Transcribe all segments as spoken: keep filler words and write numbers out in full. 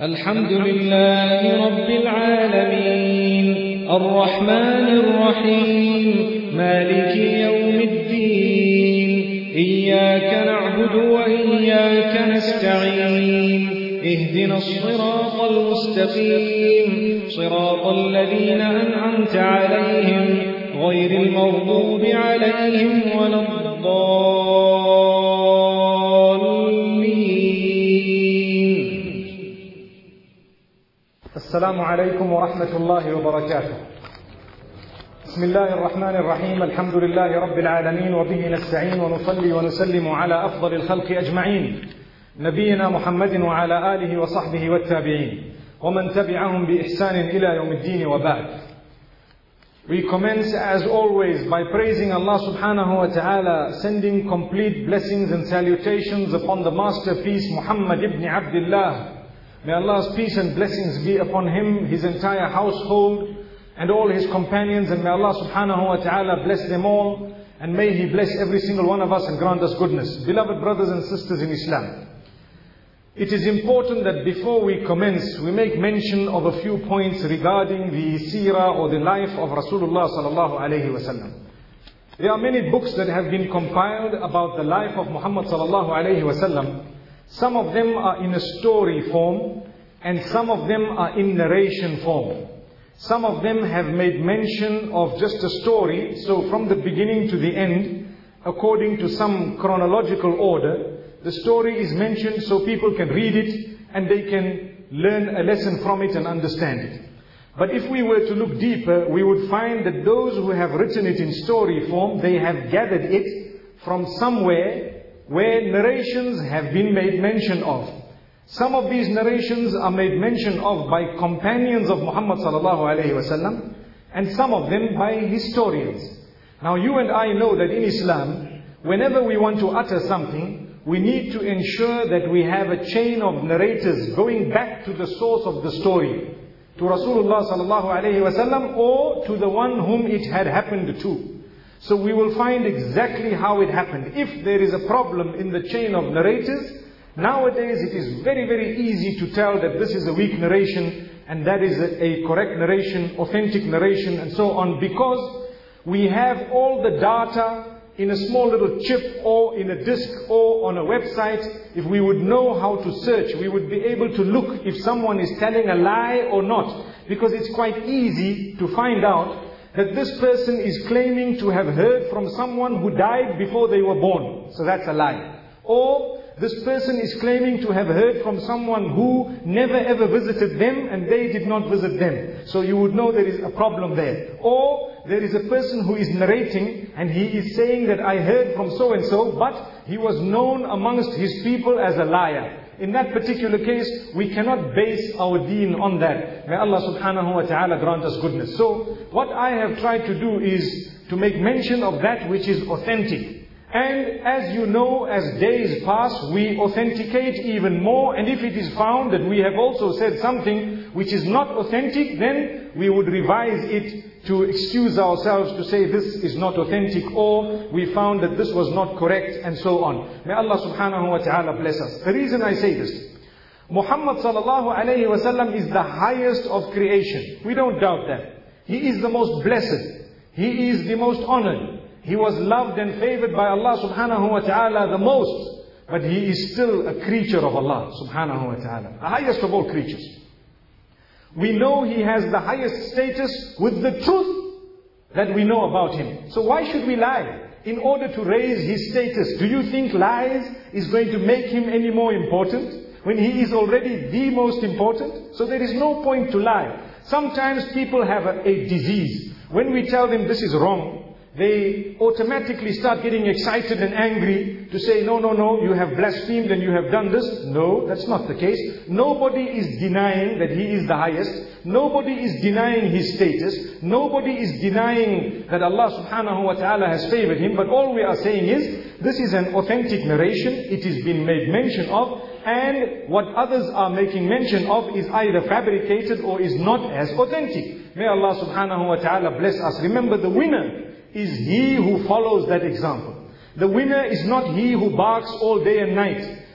الحمد لله رب العالمين الرحمن الرحيم مالك يوم الدين إياك نعبد وإياك نستعين اهدنا الصراط المستقيم صراط الذين أنعمت عليهم غير المغضوب عليهم ولا الضالين. السلام عليكم ورحمة الله وبركاته. بسم الله الرحمن الرحيم. الحمد لله رب العالمين وبه نستعين ونصلي ونسلم على أفضل الخلق أجمعين نبينا محمد وعلى آله وصحبه والتابعين ومن تبعهم بإحسان إلى يوم الدين وبعد. We commence as always by praising Allah subhanahu wa ta'ala, sending complete blessings and salutations upon the masterpiece Muhammad ibn Abdullah. May Allah's peace and blessings be upon him, his entire household and all his companions, and may Allah subhanahu wa ta'ala bless them all, and may He bless every single one of us and grant us goodness. Beloved brothers and sisters in Islam, it is important that before we commence, we make mention of a few points regarding the seerah or the life of Rasulullah sallallahu alayhi wa sallam. There are many books that have been compiled about the life of Muhammad sallallahu alayhi wa sallam. Some of them are in a story form, and some of them are in narration form. Some of them have made mention of just a story, so from the beginning to the end, according to some chronological order, the story is mentioned so people can read it and they can learn a lesson from it and understand it. But if we were to look deeper, we would find that those who have written it in story form, they have gathered it from somewhere where narrations have been made mention of. Some of these narrations are made mention of by companions of Muhammad sallallahu alayhi wa sallam, and some of them by historians. Now you and I know that in Islam, whenever we want to utter something, we need to ensure that we have a chain of narrators going back to the source of the story, to Rasulullah sallallahu alayhi wa sallam, or to the one whom it had happened to. So we will find exactly how it happened. If there is a problem in the chain of narrators, nowadays it is very very easy to tell that this is a weak narration and that is a, a correct narration, authentic narration and so on, because we have all the data in a small little chip or in a disk or on a website. If we would know how to search, we would be able to look if someone is telling a lie or not, because it's quite easy to find out that this person is claiming to have heard from someone who died before they were born, so that's a lie. Or this person is claiming to have heard from someone who never ever visited them and they did not visit them, so you would know there is a problem there. Or there is a person who is narrating and he is saying that I heard from so and so, but he was known amongst his people as a liar. In that particular case, we cannot base our deen on that. May Allah subhanahu wa ta'ala grant us goodness. So what I have tried to do is to make mention of that which is authentic. And as you know, as days pass, we authenticate even more. And if it is found that we have also said something which is not authentic, then we would revise it to excuse ourselves, to say this is not authentic, or we found that this was not correct, and so on. May Allah subhanahu wa ta'ala bless us. The reason I say this, Muhammad sallallahu alayhi wa sallam is the highest of creation. We don't doubt that. He is the most blessed. He is the most honored. He was loved and favored by Allah subhanahu wa ta'ala the most. But he is still a creature of Allah subhanahu wa ta'ala, the highest of all creatures. We know he has the highest status with the truth that we know about him. So why should we lie in order to raise his status? Do you think lies is going to make him any more important when he is already the most important? So there is no point to lie. Sometimes people have a, a disease. When we tell them this is wrong, they automatically start getting excited and angry to say, no, no, no, you have blasphemed and you have done this. No, that's not the case. Nobody is denying that he is the highest. Nobody is denying his status. Nobody is denying that Allah subhanahu wa ta'ala has favored him. But all we are saying is, this is an authentic narration. It has been made mention of. And what others are making mention of is either fabricated or is not as authentic. May Allah subhanahu wa ta'ala bless us. Remember, the winner is he who follows that example. The winner is not he who barks all day and night.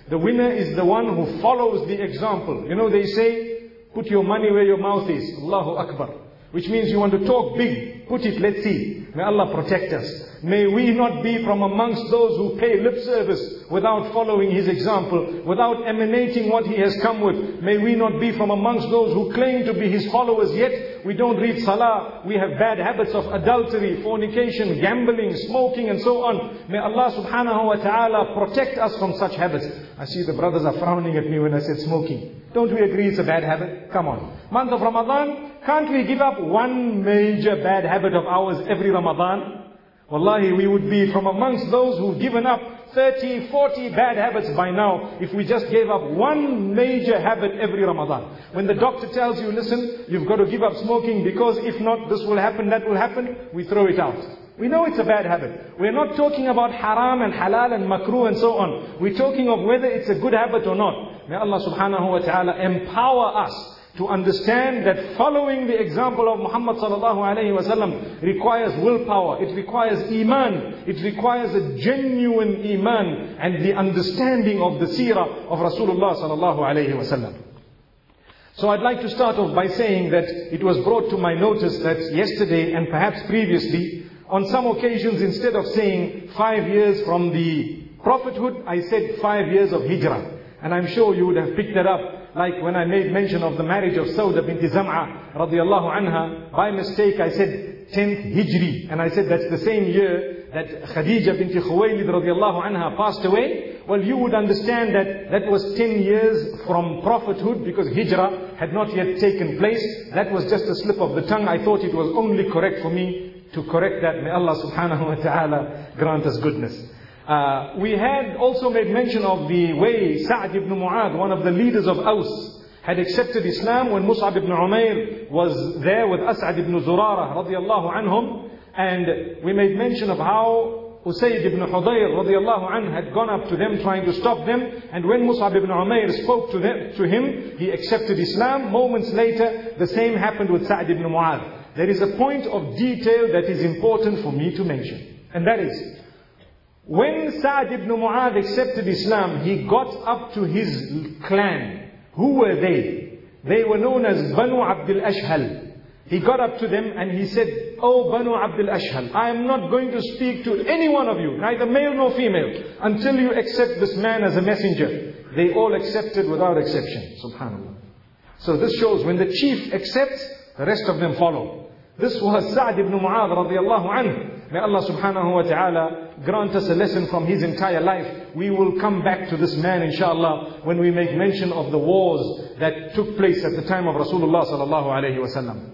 The winner is the one who follows the example. You know, they say, put your money where your mouth is. Allahu Akbar. Which means you want to talk big. Put it, let's see. May Allah protect us. May we not be from amongst those who pay lip service without following His example, without emanating what He has come with. May we not be from amongst those who claim to be His followers, yet we don't read salah. We have bad habits of adultery, fornication, gambling, smoking and so on. May Allah subhanahu wa ta'ala protect us from such habits. I see the brothers are frowning at me when I said smoking. Don't we agree it's a bad habit? Come on. Month of Ramadan, can't we give up one major bad habit of ours every Ramadan? Wallahi, we would be from amongst those who've given up thirty, forty bad habits by now if we just gave up one major habit every Ramadan. When the doctor tells you, listen, you've got to give up smoking because if not, this will happen, that will happen, we throw it out. We know it's a bad habit. We're not talking about haram and halal and makruh and so on. We're talking of whether it's a good habit or not. May Allah subhanahu wa ta'ala empower us to understand that following the example of Muhammad sallallahu alayhi wa sallam requires willpower, it requires iman, it requires a genuine iman and the understanding of the seerah of Rasulullah sallallahu alayhi wa sallam. So I'd like to start off by saying that it was brought to my notice that yesterday and perhaps previously, on some occasions instead of saying five years from the prophethood, I said five years of hijrah. And I'm sure you would have picked that up. Like when I made mention of the marriage of Sauda binti Zam'a radiyallahu anha, by mistake I said tenth Hijri. And I said that's the same year that Khadija binti Khuwaylid radiyallahu anha passed away. Well, you would understand that that was ten years from prophethood because Hijrah had not yet taken place. That was just a slip of the tongue. I thought it was only correct for me to correct that. May Allah subhanahu wa ta'ala grant us goodness. Uh, we had also made mention of the way Sa'd ibn Mu'adh, one of the leaders of Aus, had accepted Islam when Mus'ab ibn Umair was there with As'ad ibn Zurara radiyallahu anhum. And we made mention of how Usayd ibn Hudayr radiyallahu anhu had gone up to them trying to stop them. And when Mus'ab ibn Umair spoke to, them, to him, he accepted Islam. Moments later, the same happened with Sa'd ibn Mu'adh. There is a point of detail that is important for me to mention. And that is, when Sa'd ibn Mu'adh accepted Islam, he got up to his clan. Who were they? They were known as Banu Abdul Ashhal. He got up to them and he said, "Oh Banu Abdul Ashhal, I am not going to speak to any one of you, neither male nor female, until you accept this man as a messenger." They all accepted without exception. Subhanallah. So this shows when the chief accepts, the rest of them follow. This was Sa'd ibn Mu'adh radiyallahu anhu. May Allah subhanahu wa ta'ala grant us a lesson from his entire life. We will come back to this man inshallah when we make mention of the wars that took place at the time of Rasulullah sallallahu alayhi wa sallam.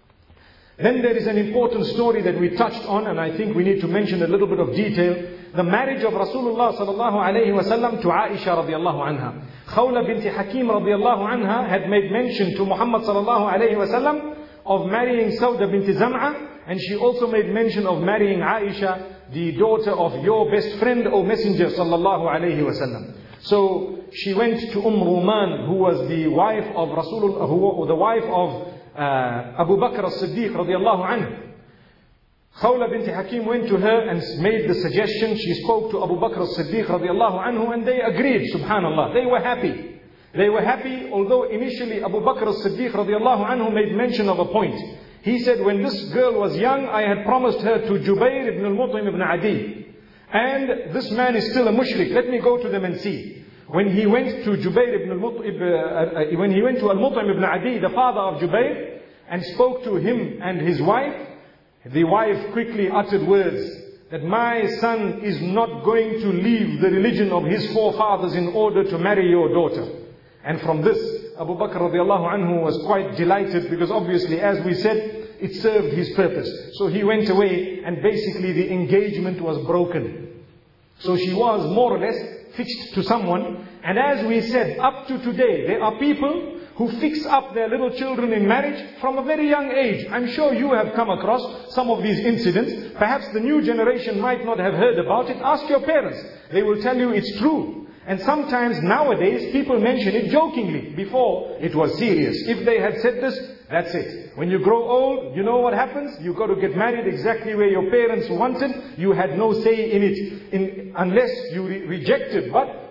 Then there is an important story that we touched on, and I think we need to mention a little bit of detail. The marriage of Rasulullah sallallahu alayhi wa sallam to Aisha radiyallahu anha. Khawla binti Hakim radiyallahu anha had made mention to Muhammad sallallahu alayhi wa sallam of marrying Sauda binti Zam'a, and she also made mention of marrying Aisha, the daughter of your best friend, O Messenger sallallahu alayhi wasallam. So she went to Umm Ruman, who was the wife of Rasulullah, who the wife of uh, Abu Bakr as-Siddiq radiyallahu anhu. Khawla binti Hakim went to her and made the suggestion. She spoke to Abu Bakr as-Siddiq radiyallahu anhu, and they agreed. Subhanallah, they were happy. They were happy, although initially Abu Bakr as-Siddiq radiyallahu anhu made mention of a point. He said, when this girl was young, I had promised her to Jubayr ibn al-Mut'im ibn Adi. And this man is still a mushrik. Let me go to them and see. When he went to Jubayr ibn al-Mut'im, uh, when he went to al-Mut'im ibn Adi, the father of Jubayr, and spoke to him and his wife, the wife quickly uttered words that my son is not going to leave the religion of his forefathers in order to marry your daughter. And from this, Abu Bakr radiallahu anhu was quite delighted, because obviously, as we said, it served his purpose. So he went away and basically the engagement was broken. So she was more or less fixed to someone. And as we said, up to today, there are people who fix up their little children in marriage from a very young age. I'm sure you have come across some of these incidents. Perhaps the new generation might not have heard about it. Ask your parents. They will tell you it's true. And sometimes nowadays people mention it jokingly. Before it was serious. If they had said this, that's it. When you grow old, you know what happens? You got to get married exactly where your parents wanted. You had no say in it, in, unless you re- rejected. But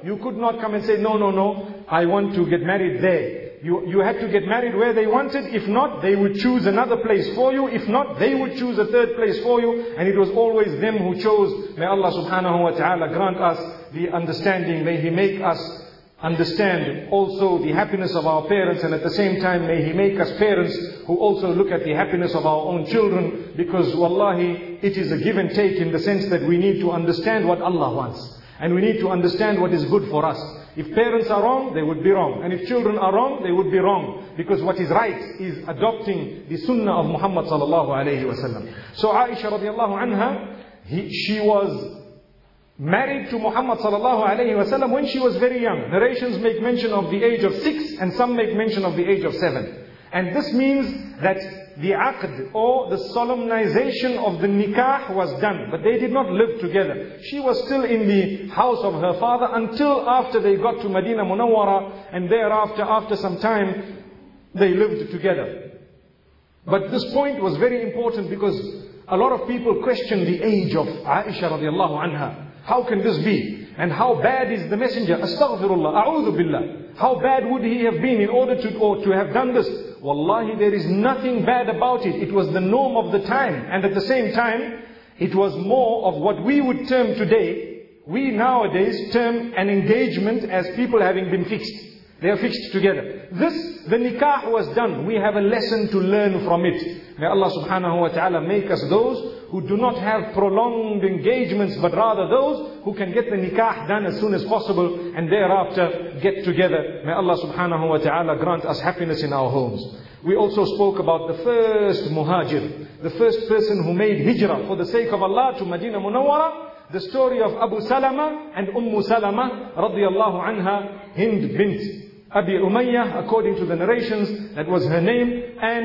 You could not come and say, no, no, no, I want to get married there. You, you had to get married where they wanted. If not, they would choose another place for you. If not, they would choose a third place for you. And it was always them who chose. May Allah subhanahu wa ta'ala grant us the understanding. May He make us understand also the happiness of our parents, and at the same time may He make us parents who also look at the happiness of our own children, because wallahi it is a give and take in the sense that we need to understand what Allah wants and we need to understand what is good for us. If parents are wrong, they would be wrong, and if children are wrong, they would be wrong, because what is right is adopting the sunnah of Muhammad sallallahu alayhi wa sallam. So Aisha radiallahu anha, he, she was married to Muhammad sallallahu alayhi wa sallam when she was very young. Narrations make mention of the age of six, and some make mention of the age of seven. And this means that the aqd, or the solemnization of the nikah, was done, but they did not live together. She was still in the house of her father until after they got to Medina Munawwara, and thereafter, after some time, they lived together. But this point was very important, because a lot of people question the age of Aisha radiallahu anha. How can this be? And how bad is the messenger? Astaghfirullah, a'udhu billah. How bad would he have been in order to, or to have done this? Wallahi, there is nothing bad about it. It was the norm of the time. And at the same time, it was more of what we would term today, we nowadays term an engagement as people having been fixed. They are fixed together. This, the nikah was done. We have a lesson to learn from it. May Allah subhanahu wa ta'ala make us those who do not have prolonged engagements, but rather those who can get the nikah done as soon as possible and thereafter get together. May Allah subhanahu wa ta'ala grant us happiness in our homes. We also spoke about the first muhajir, the first person who made hijrah for the sake of Allah to Medina Munawwara. The story of Abu Salama and Umm Salama radiyallahu anha, Hind bint Abi Umayyah, according to the narrations, that was her name. And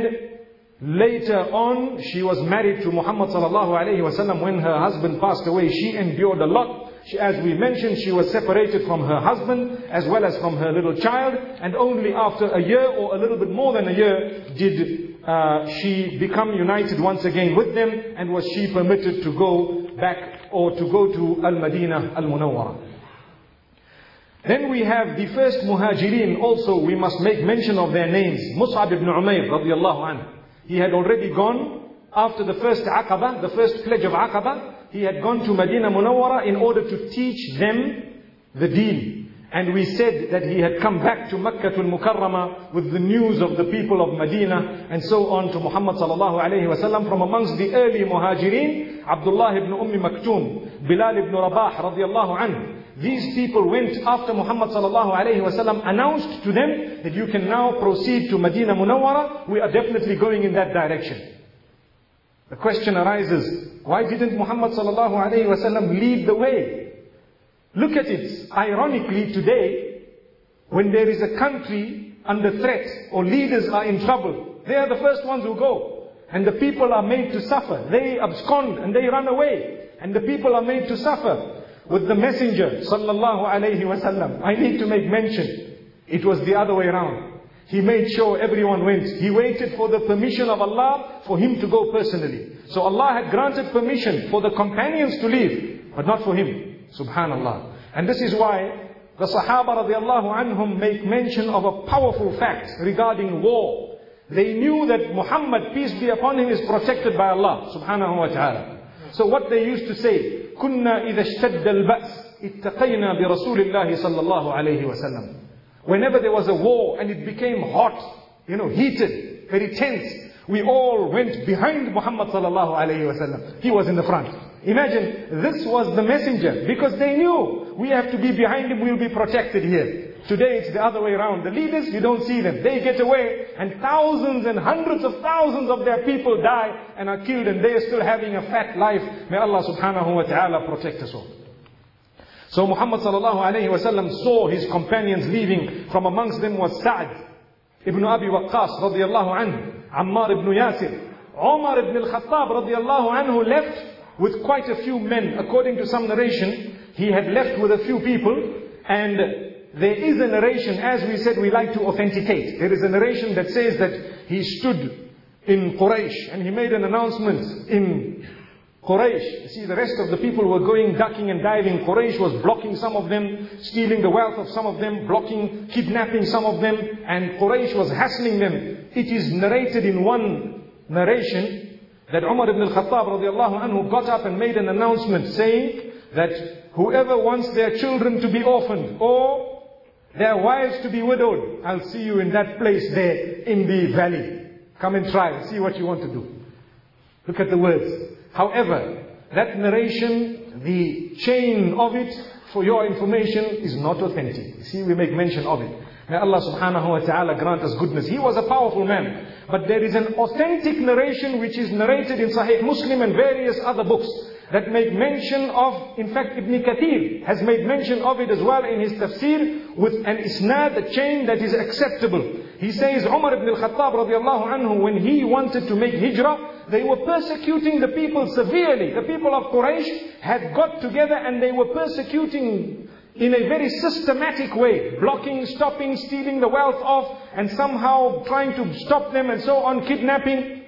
later on, she was married to Muhammad sallallahu alayhi wa sallam. When her husband passed away, she endured a lot. She, as we mentioned, she was separated from her husband as well as from her little child. And only after a year or a little bit more than a year did uh, she become united once again with them, and was she permitted to go back or to go to Al-Madinah Al-Munawwara. Then we have the first muhajirin also. We must make mention of their names. Mus'ab ibn Umayr radiyallahu anhu. He had already gone after the first Aqaba, the first pledge of Aqaba. He had gone to Medina Munawwara in order to teach them the deen. And we said that he had come back to Makkah al-Mukarramah with the news of the people of Medina and so on to Muhammad sallallahu alayhi wa sallam. From amongst the early muhajirin, Abdullah ibn Umm Maktoum, Bilal ibn Rabah radiyallahu anhu. These people went after Muhammad sallallahu alayhi wa sallam, announced to them that you can now proceed to Medina Munawwara. We are definitely going in that direction. The question arises, why didn't Muhammad sallallahu alayhi wa sallam lead the way? Look at it. Ironically today, when there is a country under threat or leaders are in trouble, they are the first ones who go. And the people are made to suffer. They abscond and they run away. And the people are made to suffer. With the messenger sallallahu alayhi wa sallam, I need to make mention, it was the other way around. He made sure everyone went. He waited for the permission of Allah for him to go personally. So Allah had granted permission for the companions to leave, but not for him. Subhanallah. And this is why the Sahaba radiallahu anhum make mention of a powerful fact regarding war. They knew that Muhammad, peace be upon him, is protected by Allah subhanahu wa ta'ala. So what they used to say, كُنَّا إِذَا اشْتَدَّ الْبَأْسِ اتَّقَيْنَا بِرَسُولِ اللَّهِ صَلَّى اللَّهُ عَلَيْهِ وَسَلَّمَ. Whenever there was a war and it became hot, you know, heated, very tense, we all went behind Muhammad sallallahu alayhi wa sallam. He was in the front. Imagine, this was the messenger, because they knew we have to be behind him, we'll be protected here. Today it's the other way around. The leaders, you don't see them. They get away and thousands and hundreds of thousands of their people die and are killed, and they are still having a fat life. May Allah subhanahu wa ta'ala protect us all. So Muhammad sallallahu alayhi wa sallam saw his companions leaving. From amongst them was Sa'd ibn Abi Waqqas radiyallahu anhu, Ammar ibn Yasir. Umar ibn al-Khattab radiyallahu anhu left with quite a few men. According to some narration, he had left with a few people, and there is a narration, as we said, we like to authenticate. There is a narration that says that he stood in Quraysh and he made an announcement in Quraysh, see the rest of the people were going ducking and diving. Quraysh was blocking some of them, stealing the wealth of some of them, blocking, kidnapping some of them, and Quraysh was hassling them. It is narrated in one narration that Umar ibn al-Khattab radiallahu anhu got up and made an announcement saying that whoever wants their children to be orphaned or their wives to be widowed, I'll see you in that place there in the valley. Come and try, see what you want to do. Look at the words. However, that narration, the chain of it, for your information, is not authentic. See, we make mention of it. May Allah subhanahu wa ta'ala grant us goodness. He was a powerful man. But there is an authentic narration which is narrated in Sahih Muslim and various other books that make mention of, in fact Ibn Kathir has made mention of it as well in his tafsir with an isnad, a chain that is acceptable. He says Umar ibn al-Khattab radiallahu anhu, when he wanted to make hijrah, they were persecuting the people severely. The people of Quraysh had got together and they were persecuting in a very systematic way, blocking, stopping, stealing the wealth of, and somehow trying to stop them and so on, kidnapping.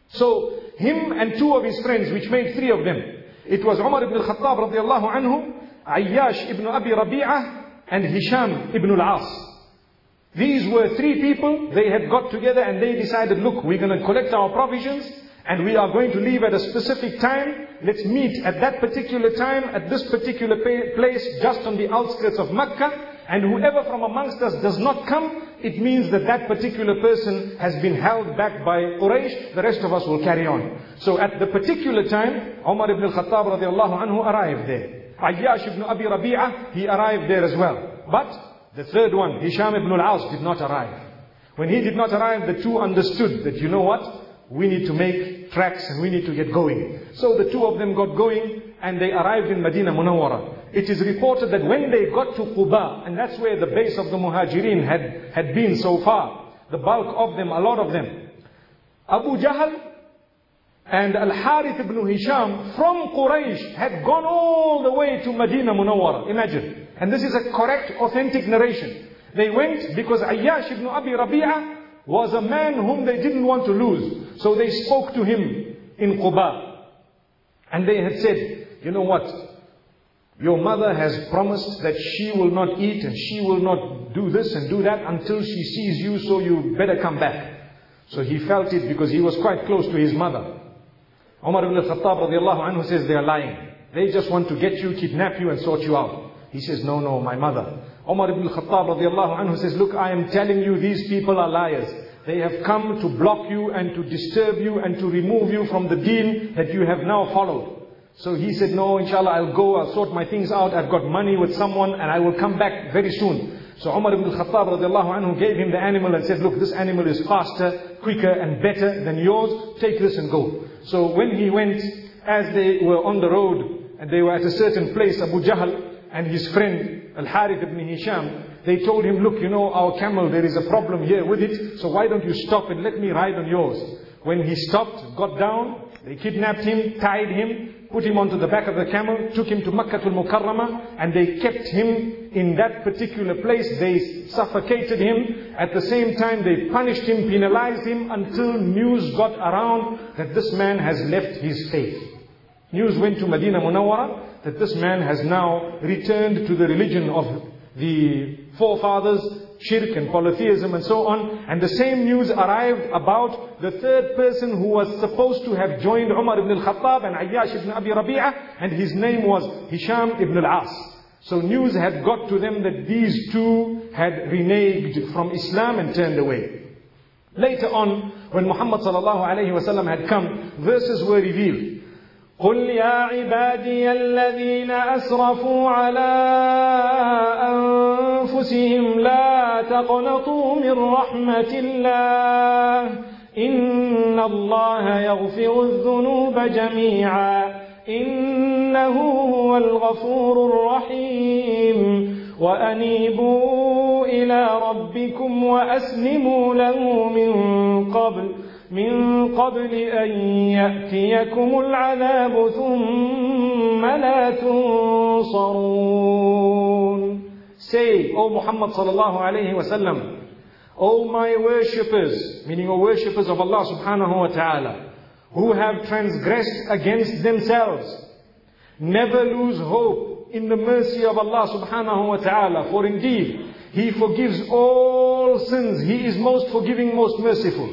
So him and two of his friends, which made three of them, it was Umar ibn al-Khattab radiallahu anhu, Ayyash ibn Abi Rabi'ah, and Hisham ibn al-As. These were three people. They had got together and they decided, look, we're going to collect our provisions and we are going to leave at a specific time. Let's meet at that particular time, at this particular place, just on the outskirts of Mecca. And whoever from amongst us does not come, it means that that particular person has been held back by Quraysh. The rest of us will carry on. So at the particular time, Umar ibn al-Khattab radiallahu anhu arrived there. Ayyash ibn Abi Rabi'ah, he arrived there as well. But the third one, Hisham ibn al-As, did not arrive. When he did not arrive, the two understood that, you know what? We need to make tracks and we need to get going. So the two of them got going and they arrived in Medina Munawwara. It is reported that when they got to Quba, and that's where the base of the Muhajirin had, had been so far, the bulk of them, a lot of them, Abu Jahl and Al-Harith ibn Hisham from Quraysh had gone all the way to Medina Munawwara. Imagine. And this is a correct, authentic narration. They went because Ayyash ibn Abi Rabi'ah was a man whom they didn't want to lose. So they spoke to him in Quba. And they had said, you know what? Your mother has promised that she will not eat and she will not do this and do that until she sees you, so you better come back. So he felt it because he was quite close to his mother. Umar ibn al-Khattab radiallahu anhu says they are lying. They just want to get you, kidnap you and sort you out. He says, no, no, my mother. Umar ibn al-Khattab radiallahu anhu says, look, I am telling you, these people are liars. They have come to block you and to disturb you and to remove you from the deen that you have now followed. So he said, no, inshallah, I'll go, I'll sort my things out. I've got money with someone and I will come back very soon. So Umar ibn al-Khattab radiallahu anhu gave him the animal and said, look, this animal is faster, quicker and better than yours. Take this and go. So when he went, as they were on the road and they were at a certain place, Abu Jahl and his friend Al-Harith ibn Hisham, they told him, look, you know, our camel, there is a problem here with it, so why don't you stop and let me ride on yours. When he stopped, got down, they kidnapped him, tied him, put him onto the back of the camel, took him to Makkatul Mukarramah, and they kept him in that particular place. They suffocated him. At the same time, they punished him, penalized him, until news got around that this man has left his faith. News went to Medina Munawwara that this man has now returned to the religion of the forefathers, shirk and polytheism and so on. And the same news arrived about the third person who was supposed to have joined Umar ibn al-Khattab and Ayyash ibn Abi Rabi'ah, and his name was Hisham ibn al-As. So news had got to them that these two had reneged from Islam and turned away. Later on, when Muhammad sallallahu alayhi wa sallam had come, verses were revealed. قل يا عبادي الذين أسرفوا على أنفسهم لا تقنطوا من رحمة الله إن الله يغفر الذنوب جميعا إنه هو الغفور الرحيم وأنيبوا إلى ربكم وأسلموا له من قبل من قبل أن يأتيكم العذاب ثم لا تنصرون. Say, O Muhammad sallallahu alayhi wa sallam, O my worshippers, meaning O worshippers of Allah subhanahu wa ta'ala, who have transgressed against themselves. Never lose hope in the mercy of Allah subhanahu wa ta'ala, for indeed He forgives all sins. He is most forgiving, most merciful.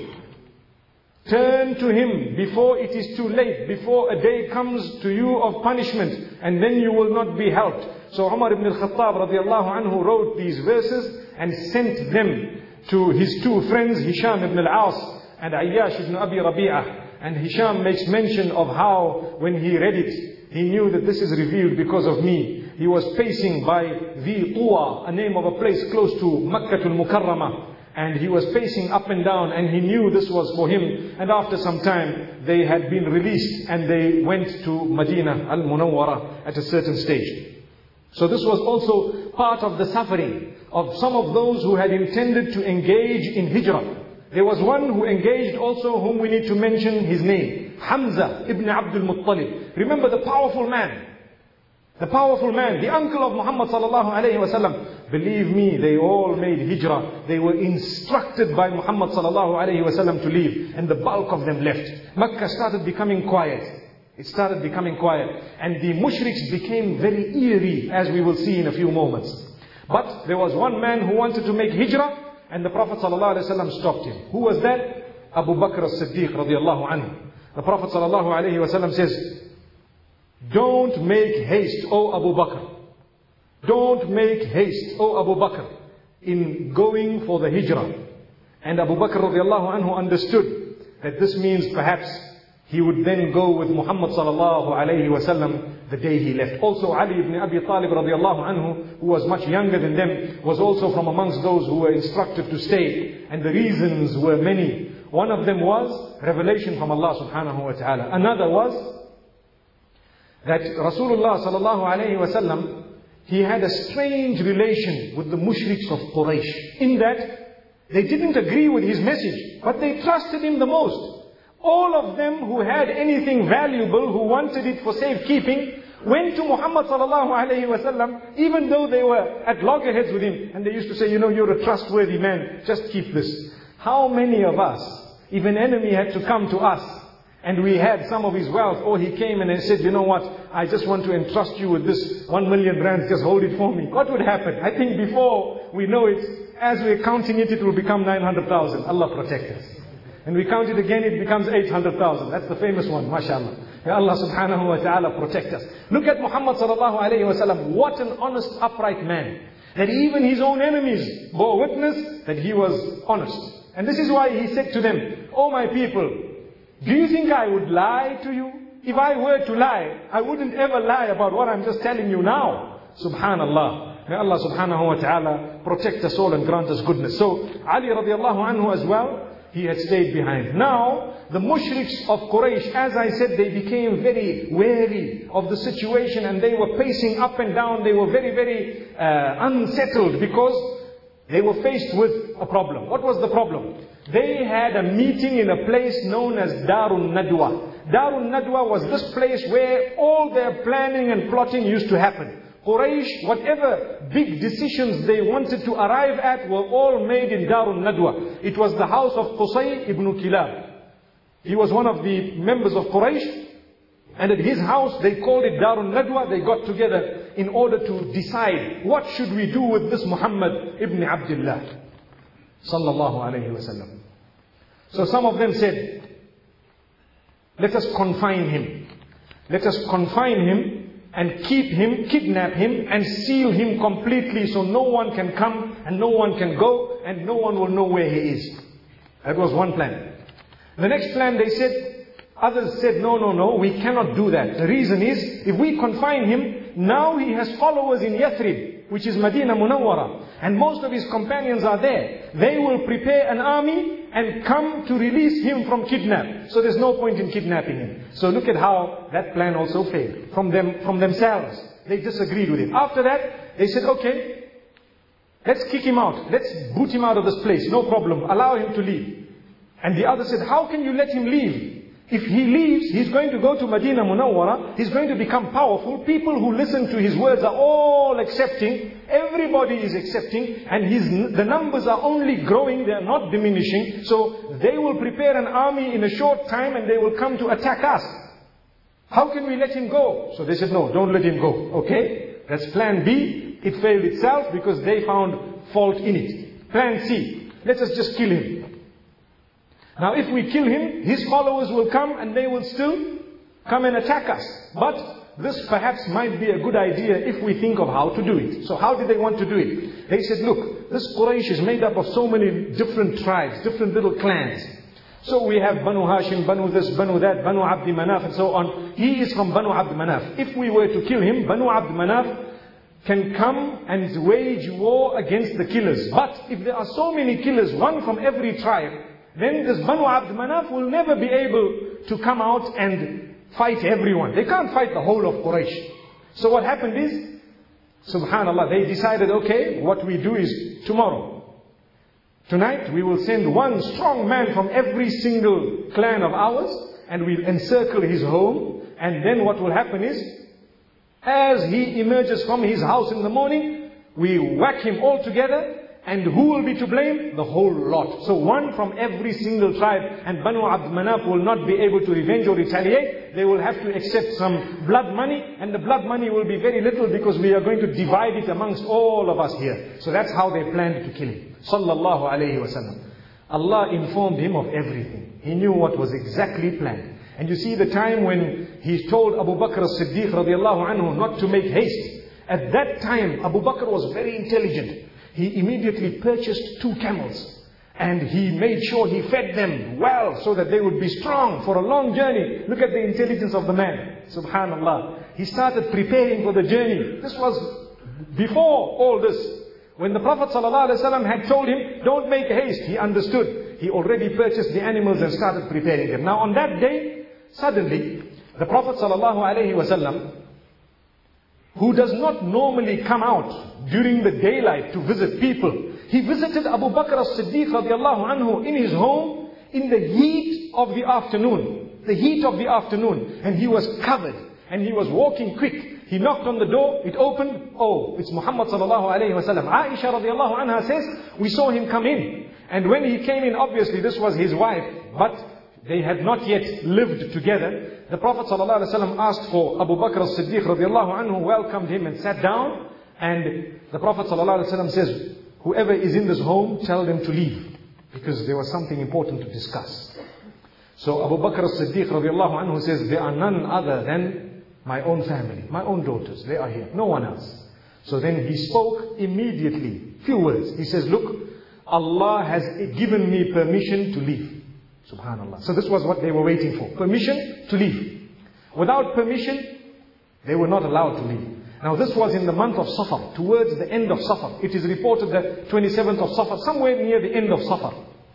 Turn to Him before it is too late, before a day comes to you of punishment, and then you will not be helped. So Umar ibn al-Khattab radiallahu anhu wrote these verses and sent them to his two friends, Hisham ibn al-As and Ayyash ibn Abi Rabi'ah. And Hisham makes mention of how when he read it, he knew that this is revealed because of me. He was pacing by Dhi Tuwa, a name of a place close to Makkah al-Mukarramah. And he was pacing up and down, and he knew this was for him. And after some time, they had been released and they went to Medina al-Munawwara at a certain stage. So this was also part of the suffering of some of those who had intended to engage in hijrah. There was one who engaged also, whom we need to mention his name, Hamza ibn Abdul Muttalib. Remember the powerful man. The powerful man, the uncle of Muhammad sallallahu alayhi wa sallam. Believe me, they all made hijrah. They were instructed by Muhammad sallallahu alayhi wa sallam to leave. And the bulk of them left. Makkah started becoming quiet. It started becoming quiet. And the mushriks became very eerie, as we will see in a few moments. But there was one man who wanted to make hijrah, and the Prophet sallallahu alayhi wa sallam stopped him. Who was that? Abu Bakr as-Siddiq radiallahu anhu. The Prophet sallallahu alayhi wa sallam says, don't make haste, O Abu Bakr. Don't make haste, O Abu Bakr, in going for the hijrah. And Abu Bakr radiallahu anhu understood that this means perhaps he would then go with Muhammad sallallahu alayhi wa sallam the day he left. Also Ali ibn Abi Talib radiallahu anhu, who was much younger than them, was also from amongst those who were instructed to stay. And the reasons were many. One of them was revelation from Allah subhanahu wa ta'ala. Another was that Rasulullah sallallahu alayhi wa sallam, he had a strange relation with the mushriks of Quraysh, in that they didn't agree with his message, but they trusted him the most. All of them who had anything valuable, who wanted it for safekeeping, went to Muhammad sallallahu alayhi wa sallam, even though they were at loggerheads with him. And they used to say, you know, you're a trustworthy man, just keep this. How many of us, if an enemy had to come to us, and we had some of his wealth, or he came and said, you know what, I just want to entrust you with this one million rands, just hold it for me. What would happen? I think before we know it, as we're counting it, it will become nine hundred thousand. Allah protect us. And we count it again, it becomes eight hundred thousand. That's the famous one, mashallah. Ya Allah subhanahu wa ta'ala protect us. Look at Muhammad sallallahu alayhi wa sallam. What an honest, upright man. That even his own enemies bore witness that he was honest. And this is why he said to them, oh my people, do you think I would lie to you? If I were to lie, I wouldn't ever lie about what I'm just telling you now. Subhanallah. May Allah subhanahu wa ta'ala protect us all and grant us goodness. So, Ali radiallahu anhu as well, he had stayed behind. Now, the mushriks of Quraysh, as I said, they became very wary of the situation, and they were pacing up and down. They were very, very uh, unsettled, because they were faced with a problem. What was the problem? They had a meeting in a place known as Darun Nadwa. Darun Nadwa was this place where all their planning and plotting used to happen. Quraysh, whatever big decisions they wanted to arrive at, were all made in Darun Nadwa. It was the house of Qusay ibn Kilab. He was one of the members of Quraysh. And at his house, they called it Darun Nadwa. They got together in order to decide, what should we do with this Muhammad ibn Abdullah sallallahu alayhi wa sallam. So some of them said, let us confine him. Let us confine him and keep him, kidnap him and seal him completely, so no one can come and no one can go and no one will know where he is. That was one plan. The next plan, they said, others said, no, no, no, we cannot do that. The reason is, if we confine him, now he has followers in Yathrib, which is Medina Munawwara, and most of his companions are there. They will prepare an army and come to release him from kidnap. So there's no point in kidnapping him. So look at how that plan also failed. From them, from themselves, they disagreed with it. After that, they said, okay, let's kick him out. Let's boot him out of this place. No problem. Allow him to leave. And the other said, how can you let him leave? If he leaves, he's going to go to Medina Munawwara, he's going to become powerful. People who listen to his words are all accepting. Everybody is accepting, and his, the numbers are only growing, they are not diminishing. So they will prepare an army in a short time and they will come to attack us. How can we let him go? So they said, no, don't let him go. Okay, that's plan B. It failed itself because they found fault in it. Plan C, let us just kill him. Now if we kill him, his followers will come and they will still come and attack us. But this perhaps might be a good idea if we think of how to do it. So how did they want to do it? They said, look, this Quraysh is made up of so many different tribes, different little clans. So we have Banu Hashim, Banu this, Banu that, Banu Abd Manaf and so on. He is from Banu Abd Manaf. If we were to kill him, Banu Abd Manaf can come and wage war against the killers. But if there are so many killers, one from every tribe, then this Banu Abd Manaf will never be able to come out and fight everyone. They can't fight the whole of Quraysh. So what happened is, subhanallah, they decided, okay, what we do is tomorrow, tonight we will send one strong man from every single clan of ours and we'll encircle his home. And then what will happen is, as he emerges from his house in the morning, we whack him all together. And who will be to blame? The whole lot. So one from every single tribe, and Banu Abd Manaf will not be able to revenge or retaliate. They will have to accept some blood money, and the blood money will be very little because we are going to divide it amongst all of us here. So that's how they planned to kill him. Sallallahu alayhi wa sallam. Allah informed him of everything. He knew what was exactly planned. And you see the time when he told Abu Bakr as-Siddiq radiallahu anhu not to make haste. At that time, Abu Bakr was very intelligent. He immediately purchased two camels and he made sure he fed them well so that they would be strong for a long journey. Look at the intelligence of the man. Subhanallah. He started preparing for the journey. This was before all this. When the Prophet ﷺ had told him, don't make haste, he understood. He already purchased the animals and started preparing them. Now on that day, suddenly, the Prophet ﷺ, who does not normally come out during the daylight to visit people, he visited Abu Bakr as-Siddiq radiallahu anhu in his home in the heat of the afternoon. The heat of the afternoon. And he was covered. And he was walking quick. He knocked on the door, it opened. Oh, it's Muhammad sallallahu alayhi wa sallam. Aisha radiallahu anha says, we saw him come in. And when he came in, obviously this was his wife. But they had not yet lived together. The Prophet ﷺ asked for Abu Bakr as-Siddiq radiallahu anhu, welcomed him and sat down. And the Prophet ﷺ says, whoever is in this home, tell them to leave. Because there was something important to discuss. So Abu Bakr as-Siddiq radiallahu anhu says, there are none other than my own family, my own daughters. They are here, no one else. So then he spoke immediately, few words. He says, look, Allah has given me permission to leave. Subhanallah. So this was what they were waiting for. Permission to leave. Without permission, they were not allowed to leave. Now this was in the month of Safar, towards the end of Safar. It is reported that twenty-seventh of Safar, somewhere near the end of Safar.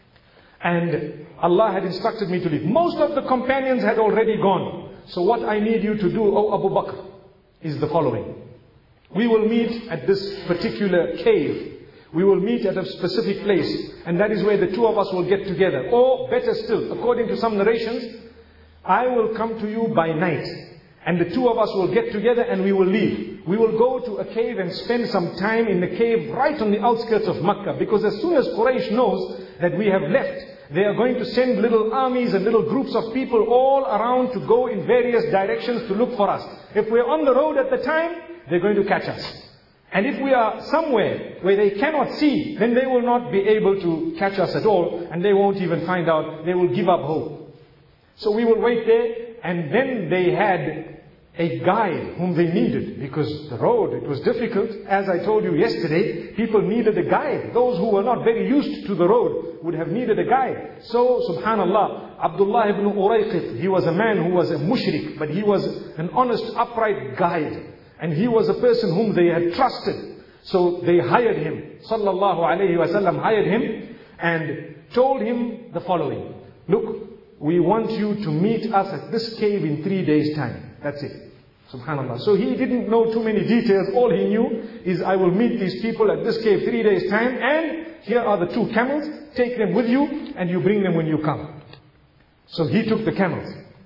And Allah had instructed me to leave. Most of the companions had already gone. So what I need you to do, O Abu Bakr, is the following. We will meet at this particular cave. We will meet at a specific place, and that is where the two of us will get together. Or better still, according to some narrations, I will come to you by night, and the two of us will get together and we will leave. We will go to a cave and spend some time in the cave right on the outskirts of Makkah, because as soon as Quraysh knows that we have left, they are going to send little armies and little groups of people all around to go in various directions to look for us. If we're on the road at the time, they're going to catch us. And if we are somewhere where they cannot see, then they will not be able to catch us at all, and they won't even find out. They will give up hope. So we will wait there, and then they had a guide whom they needed, because the road, it was difficult. As I told you yesterday, people needed a guide. Those who were not very used to the road would have needed a guide. So, subhanallah, Abdullah ibn Urayqit, he was a man who was a mushrik, but he was an honest, upright guide. And he was a person whom they had trusted. So they hired him. Sallallahu alayhi wa sallam hired him and told him the following. Look, we want you to meet us at this cave in three days' time. That's it. Subhanallah. So he didn't know too many details. All he knew is, I will meet these people at this cave three days' time, and here are the two camels. Take them with you and you bring them when you come. So he took the camels.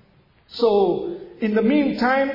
So in the meantime,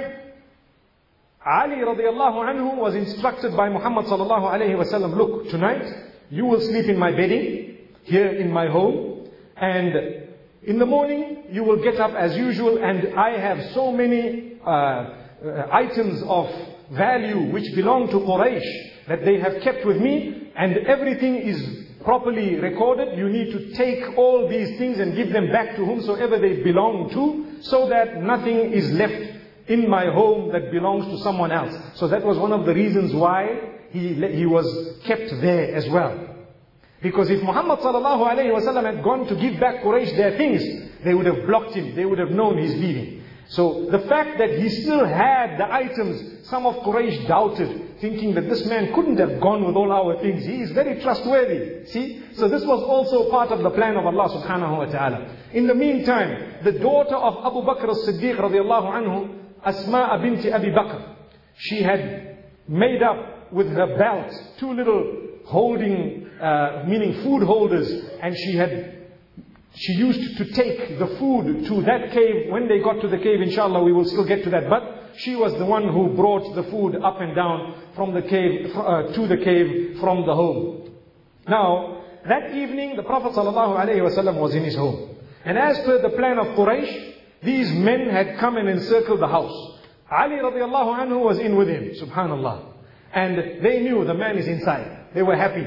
Ali radiallahu anhu was instructed by Muhammad sallallahu alayhi wa sallam, look, tonight you will sleep in my bedding here in my home, and in the morning you will get up as usual, and I have so many uh, uh, items of value which belong to Quraysh that they have kept with me, and everything is properly recorded. You need to take all these things and give them back to whomsoever they belong to, so that nothing is left in my home that belongs to someone else. So that was one of the reasons why he, he was kept there as well. Because if Muhammad sallallahu alayhi wa sallam had gone to give back Quraysh their things, they would have blocked him, they would have known he's leaving. So the fact that he still had the items, some of Quraysh doubted, thinking that this man couldn't have gone with all our things. He is very trustworthy. See? So this was also part of the plan of Allah subhanahu wa ta'ala. In the meantime, the daughter of Abu Bakr as-Siddiq radiallahu anhu, Asma binti Abi Bakr, she had made up with her belt two little holding, uh, meaning food holders, and she had She used to take the food to that cave. When they got to the cave, inshallah, we will still get to that. But she was the one who brought the food up and down from the cave, uh, to the cave from the home. Now, that evening, the Prophet ﷺ was in his home. And as per the plan of Quraysh, these men had come and encircled the house. Ali radiallahu anhu was in with him, subhanallah. And they knew the man is inside. They were happy.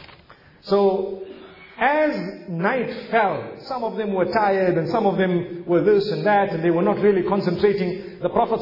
So, as night fell, some of them were tired and some of them were this and that, and they were not really concentrating. The Prophet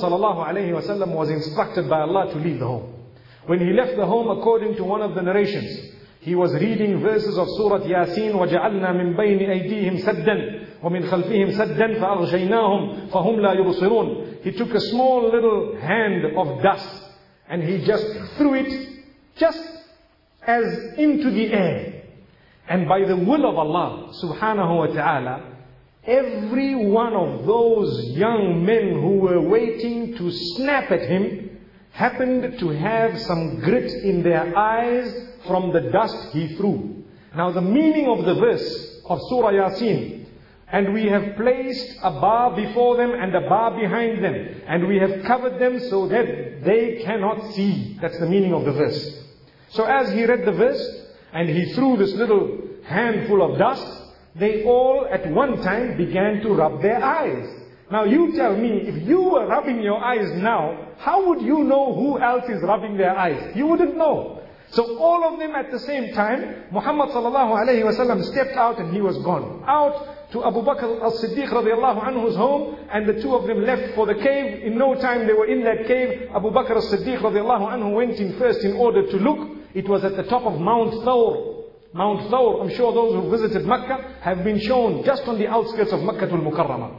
ﷺ was instructed by Allah to leave the home. When he left the home, according to one of the narrations, he was reading verses of Surah Yasin, وَجَعَلْنَا مِنْ بَيْنِ أَيْدِيهِمْ سَدًّا وَمِنْ خَلْفِهِمْ سَدًّا فَأَغْشَيْنَاهُمْ فَهُمْ لَا يُبْصِرُونَ. He took a small little hand of dust and he just threw it just as into the air. And by the will of Allah subhanahu wa ta'ala, every one of those young men who were waiting to snap at him happened to have some grit in their eyes from the dust he threw. Now the meaning of the verse of Surah Yasin, and we have placed a bar before them and a bar behind them, and we have covered them so that they cannot see. That's the meaning of the verse. So as he read the verse, and he threw this little handful of dust, they all at one time began to rub their eyes. Now you tell me, if you were rubbing your eyes now, how would you know who else is rubbing their eyes? You wouldn't know. So all of them at the same time, Muhammad sallallahu alayhi wa sallam stepped out and he was gone. Out to Abu Bakr as-Siddiq radiallahu anhu's home, and the two of them left for the cave. In no time they were in that cave. Abu Bakr as-Siddiq radiallahu anhu went in first in order to look. It was at the top of Mount Thawr. Mount Thawr, I'm sure those who visited Mecca have been shown just on the outskirts of Makkah al-Mukarramah.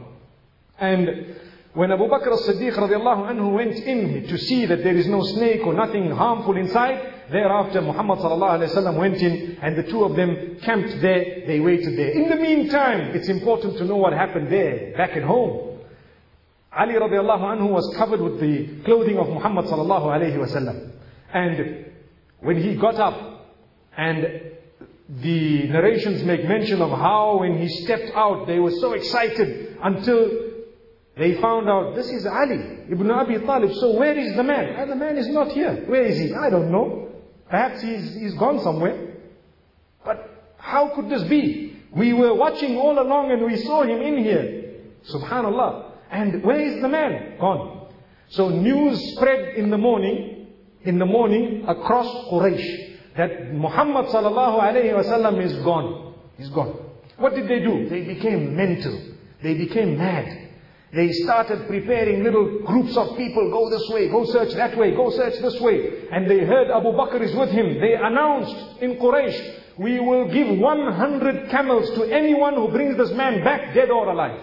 And when Abu Bakr as-Siddiq radiallahu anhu went in to see that there is no snake or nothing harmful inside, thereafter Muhammad sallallahu alayhi wa sallam went in and the two of them camped there, they waited there. In the meantime, it's important to know what happened there, back at home. Ali radiallahu anhu was covered with the clothing of Muhammad sallallahu alayhi wa sallam. And when he got up, and the narrations make mention of how when he stepped out, they were so excited until they found out, this is Ali ibn Abi Talib. So where is the man? Ah, the man is not here. Where is he? I don't know. Perhaps he's, he's gone somewhere. But how could this be? We were watching all along and we saw him in here. Subhanallah. And where is the man? Gone. So news spread in the morning, in the morning across Quraysh, that Muhammad sallallahu alayhi wa sallam is gone. He's gone. What did they do? They became mental. They became mad. They started preparing little groups of people. Go this way, go search that way, go search this way. And they heard Abu Bakr is with him. They announced in Quraysh, we will give one hundred camels to anyone who brings this man back dead or alive.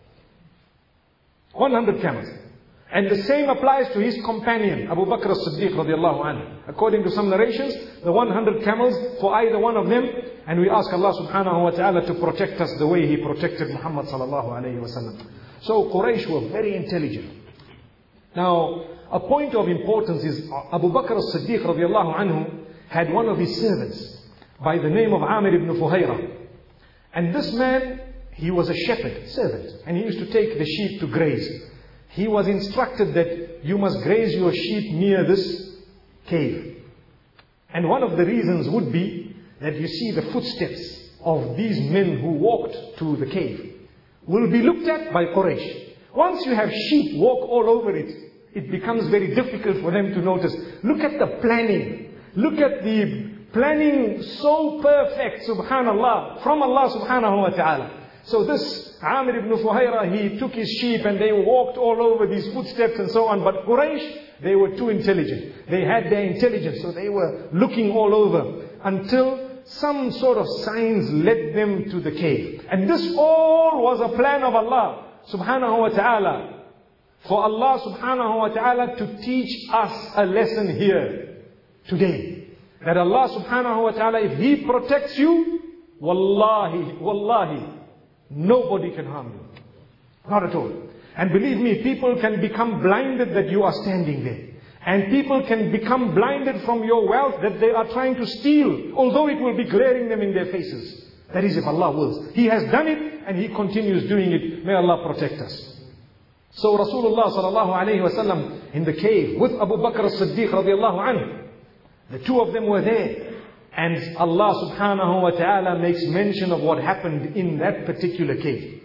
one hundred camels. And the same applies to his companion, Abu Bakr as-Siddiq radiallahu anhu. According to some narrations, the one hundred camels for either one of them. And we ask Allah subhanahu wa ta'ala to protect us the way He protected Muhammad sallallahu alayhi wa sallam. So Quraysh were very intelligent. Now, a point of importance is Abu Bakr as-Siddiq radiallahu anhu had one of his servants by the name of Amir ibn Fuhayra. And this man, he was a shepherd, servant, and he used to take the sheep to graze. He was instructed that you must graze your sheep near this cave. And one of the reasons would be that you see the footsteps of these men who walked to the cave will be looked at by Quraysh. Once you have sheep walk all over it, it becomes very difficult for them to notice. Look at the planning. Look at the planning, so perfect, subhanallah, from Allah subhanahu wa ta'ala. So this Amir ibn Fuhayra, he took his sheep and they walked all over these footsteps and so on. But Quraysh, they were too intelligent. They had their intelligence, so they were looking all over until some sort of signs led them to the cave. And this all was a plan of Allah subhanahu wa ta'ala. For Allah subhanahu wa ta'ala to teach us a lesson here today. That Allah subhanahu wa ta'ala, if He protects you, wallahi, wallahi, nobody can harm you. Not at all. And believe me, people can become blinded that you are standing there. And people can become blinded from your wealth that they are trying to steal, although it will be glaring them in their faces. That is if Allah wills. He has done it and He continues doing it. May Allah protect us. So Rasulullah sallallahu alayhi wa sallam in the cave with Abu Bakr as-Siddiq radiallahu anhu. The two of them were there. And Allah subhanahu wa ta'ala makes mention of what happened in that particular cave.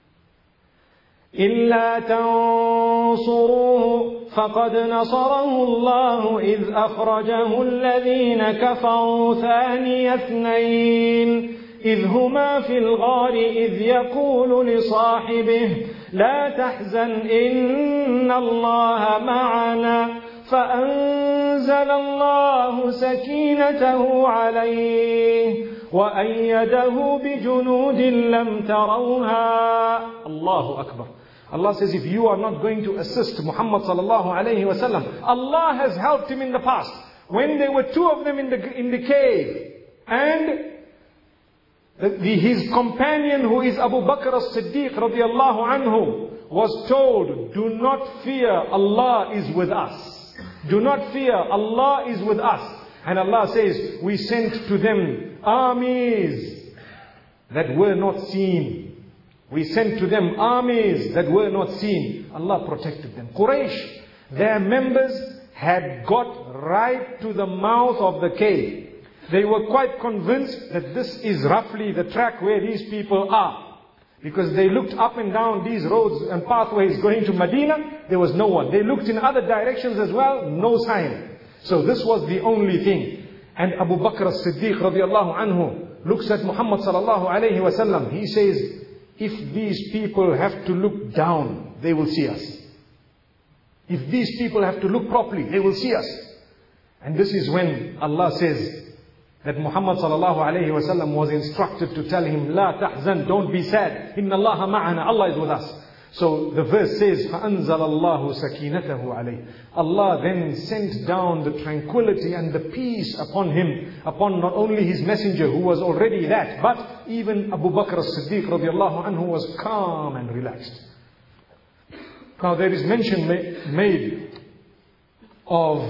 إِلَّا تَنصُرُوهُ فَقَدْ نَصَرَهُ اللَّهُ إِذْ أَخْرَجَهُ الَّذِينَ كَفَرُوا ثَانِيَ اثْنَيْنِ إِذْ هُمَا فِي الْغَارِ إِذْ يَقُولُ لِصَاحِبِهِ لَا تَحْزَنْ إِنَّ اللَّهَ مَعَنَا فأنزل الله سكينته عليه وأيده بجنود لم تروها. Allahu Akbar. Allah says, if you are not going to assist Muhammad sallallahu alayhi wa sallam, Allah has helped him in the past. When there were two of them in the in the cave, and the, the, his companion who is Abu Bakr as-Siddiq radiallahu anhu was told, do not fear, Allah is with us. Do not fear, Allah is with us. And Allah says, we sent to them armies that were not seen. We sent to them armies that were not seen. Allah protected them. Quraysh, their members had got right to the mouth of the cave. They were quite convinced that this is roughly the track where these people are. Because they looked up and down these roads and pathways going to Medina, there was no one. They looked in other directions as well, no sign. So this was the only thing. And Abu Bakr as-Siddiq radiallahu anhu looks at Muhammad sallallahu alayhi wa sallam. He says, if these people have to look down, they will see us. If these people have to look properly, they will see us. And this is when Allah says that Muhammad sallallahu alayhi wa sallam was instructed to tell him, La tahzan, don't be sad. Inna Allaha ma'ana, Allah is with us. So the verse says, فَأَنزَلَ اللَّهُ سَكِينَتَهُ عَلَيْهِ. Allah then sent down the tranquility and the peace upon him, upon not only his messenger who was already that, but even Abu Bakr as-Siddiq radiallahu anhu was calm and relaxed. Now there is mention ma- made of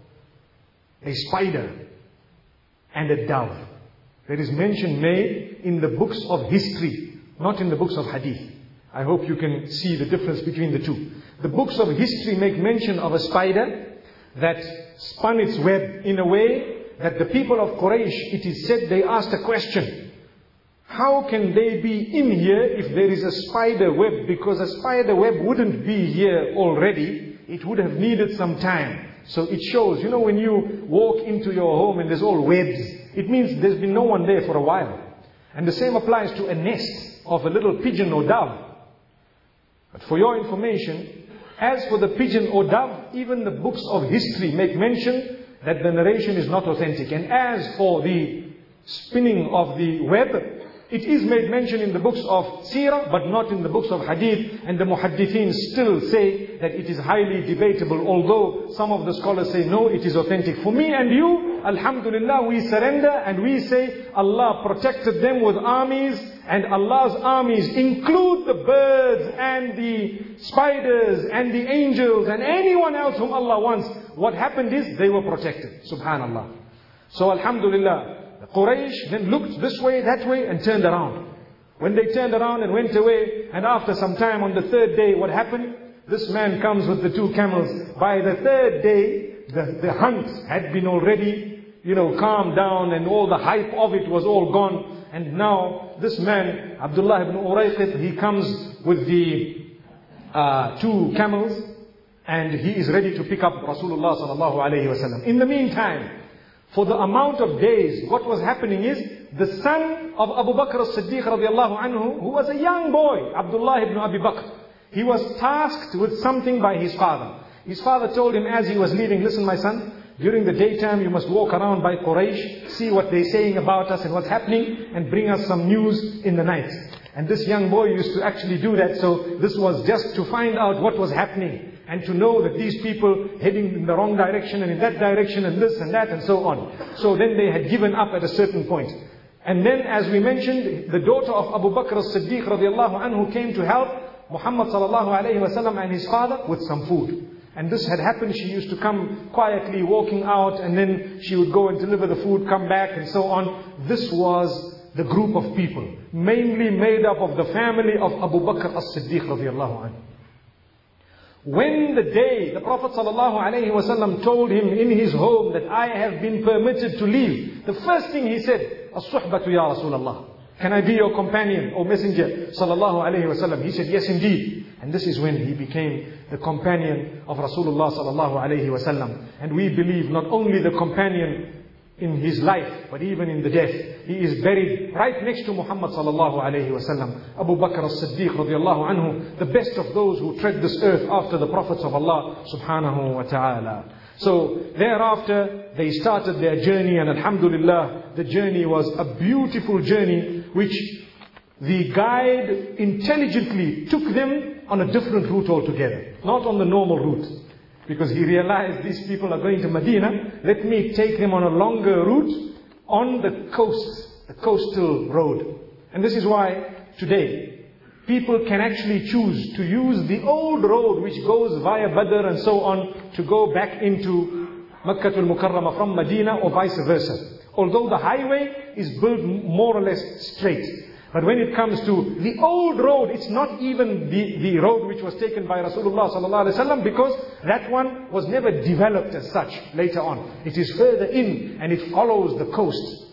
a spider and a dove. There is mention made in the books of history, not in the books of hadith. I hope you can see the difference between the two. The books of history make mention of a spider that spun its web in a way that the people of Quraysh, it is said, they asked a question. How can they be in here if there is a spider web? Because a spider web wouldn't be here already. It would have needed some time. So it shows, you know, when you walk into your home and there's all webs, it means there's been no one there for a while. And the same applies to a nest of a little pigeon or dove. But for your information, as for the pigeon or dove, even the books of history make mention that the narration is not authentic. And as for the spinning of the web, it is made mention in the books of Seerah, but not in the books of Hadith. And the Muhaddithin still say that it is highly debatable, although some of the scholars say, no, it is authentic. For me and you, alhamdulillah, we surrender and we say, Allah protected them with armies, and Allah's armies include the birds and the spiders and the angels and anyone else whom Allah wants. What happened is, they were protected. Subhanallah. So alhamdulillah, Quraysh then looked this way, that way, and turned around. When they turned around and went away, and after some time on the third day, what happened? This man comes with the two camels. By the third day, the, the hunt had been already, you know, calmed down, and all the hype of it was all gone. And now, this man, Abdullah ibn Urayqit, he comes with the uh, two camels, and he is ready to pick up Rasulullah sallallahu alayhi wa sallam. In the meantime, for the amount of days, what was happening is, the son of Abu Bakr as-Siddiq radiallahu anhu, who was a young boy, Abdullah ibn Abi Bakr, he was tasked with something by his father. His father told him as he was leaving, listen my son, during the daytime you must walk around by Quraysh, see what they're saying about us and what's happening, and bring us some news in the night. And this young boy used to actually do that, so this was just to find out what was happening, and to know that these people heading in the wrong direction and in that direction and this and that and so on. So then they had given up at a certain point. And then, as we mentioned, the daughter of Abu Bakr as-Siddiq radiallahu anhu came to help Muhammad sallallahu alayhi wa sallam and his father with some food. And this had happened. She used to come quietly walking out, and then she would go and deliver the food, come back and so on. This was the group of people, mainly made up of the family of Abu Bakr as-Siddiq radiallahu anhu. When the day the Prophet ﷺ told him in his home that I have been permitted to leave, the first thing he said, As-suhbatu ya Rasulallah. Can I be your companion, O Messenger sallallahu alayhi wasallam? He said, yes indeed. And this is when he became the companion of Rasulullah sallallahu alayhi wasallam. And we believe not only the companion in his life, but even in the death. He is buried right next to Muhammad sallallahu alayhi wasallam. Abu Bakr as-Siddiq radiallahu anhu, the best of those who tread this earth after the prophets of Allah subhanahu wa ta'ala. So thereafter they started their journey, and alhamdulillah, the journey was a beautiful journey which the guide intelligently took them on a different route altogether, not on the normal route. Because he realized these people are going to Medina, let me take them on a longer route on the coast, the coastal road. And this is why today people can actually choose to use the old road which goes via Badr and so on to go back into Makkah al-Mukarramah from Medina, or vice versa. Although the highway is built more or less straight. But when it comes to the old road, it's not even the, the road which was taken by Rasulullah sallallahu alaihi wasallam, because that one was never developed as such later on. It is further in and it follows the coast.